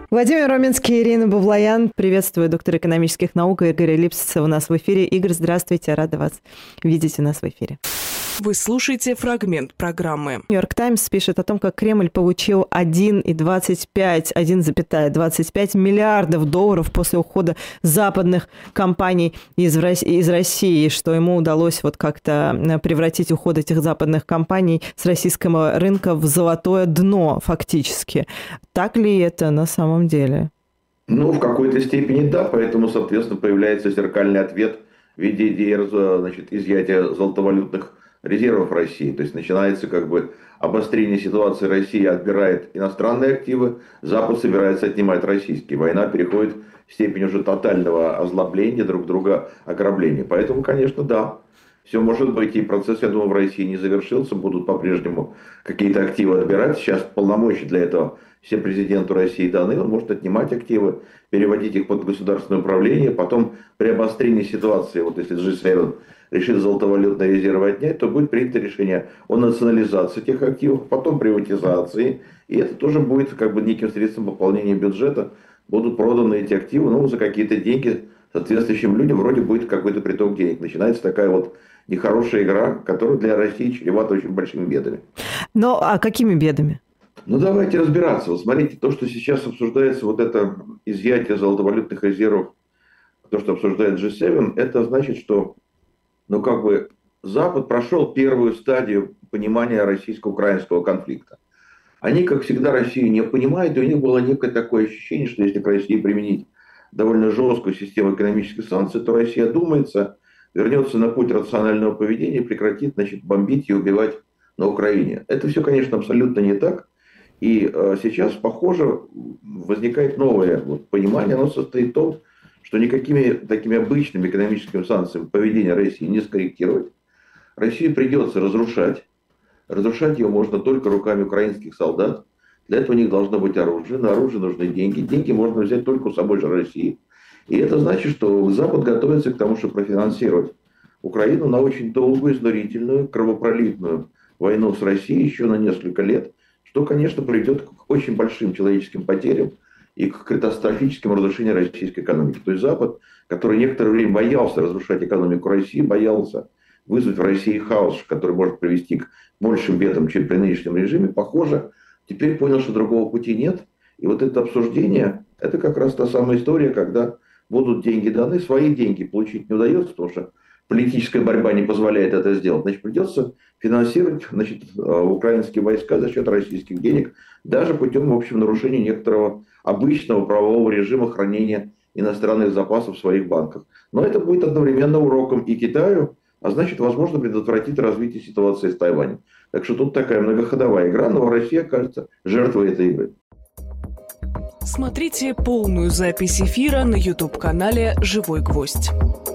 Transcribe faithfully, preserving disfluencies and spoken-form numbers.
Владимир Роменский, Ирина Бувлоян. Приветствую доктора экономических наук Игоря Липсица у нас в эфире. Игорь, здравствуйте, рада вас видеть у нас в эфире. Вы слушаете фрагмент программы. Нью-Йорк Таймс пишет о том, как Кремль получил один целых двадцать пять миллиардов долларов после ухода западных компаний из, из России, что ему удалось вот как-то превратить уход этих западных компаний с российского рынка в золотое дно фактически. Так ли это на самом деле? Ну, в какой-то степени да, поэтому, соответственно, появляется зеркальный ответ в виде идеи, значит, изъятия золотовалютных резервов России. То есть начинается как бы обострение ситуации. Россия отбирает иностранные активы, Запад собирается отнимать российские. Война переходит в степень уже тотального озлобления друг друга, ограбления. Поэтому, конечно, да, все может быть. И процесс, я думаю, в России не завершился. Будут по-прежнему какие-то активы отбирать. Сейчас полномочия для этого все президенту России даны. Он может отнимать активы, переводить их под государственное управление. Потом при обострении ситуации, вот если джи семь решит золотовалютные резервы отнять, то будет принято решение о национализации этих активов, потом приватизации. И это тоже будет как бы неким средством пополнения бюджета. Будут проданы эти активы, ну, за какие-то деньги соответствующим людям, вроде будет какой-то приток денег. Начинается такая вот нехорошая игра, которая для России чревата очень большими бедами. Ну, а какими бедами? Ну, давайте разбираться. Вот смотрите, то, что сейчас обсуждается, вот это изъятие золотовалютных резервов, то, что обсуждает джи семь, это значит, что ну, как бы Запад прошел первую стадию понимания российско-украинского конфликта. Они, как всегда, Россию не понимают, и у них было некое такое ощущение, что если к России применить довольно жесткую систему экономических санкций, то Россия одумается, вернется на путь рационального поведения и прекратит, значит, бомбить и убивать на Украине. Это все, конечно, абсолютно не так. И э, сейчас, похоже, возникает новое вот, понимание, оно состоит в том, что никакими такими обычными экономическими санкциями поведение России не скорректировать. Россию придется разрушать. Разрушать ее можно только руками украинских солдат. Для этого у них должно быть оружие. На оружие нужны деньги. Деньги можно взять только у самой же России. И это значит, что Запад готовится к тому, чтобы профинансировать Украину на очень долгую, изнурительную, кровопролитную войну с Россией еще на несколько лет, что, конечно, приведет к очень большим человеческим потерям и к катастрофическому разрушению российской экономики. То есть Запад, который некоторое время боялся разрушать экономику России, боялся вызвать в России хаос, который может привести к большим бедам, чем при нынешнем режиме, похоже, теперь понял, что другого пути нет. И вот это обсуждение, это как раз та самая история, когда будут деньги даны, свои деньги получить не удается, потому что политическая борьба не позволяет это сделать. Значит, придется финансировать, значит, украинские войска за счет российских денег, даже путем, в общем, нарушения некоторого обычного правового режима хранения иностранных запасов в своих банках. Но это будет одновременно уроком и Китаю, а значит, возможно, предотвратить развитие ситуации с Тайванем. Так что тут такая многоходовая игра, но Россия, кажется, жертвой этой игры. Смотрите полную запись эфира на ютуб-канале «Живой гвоздь».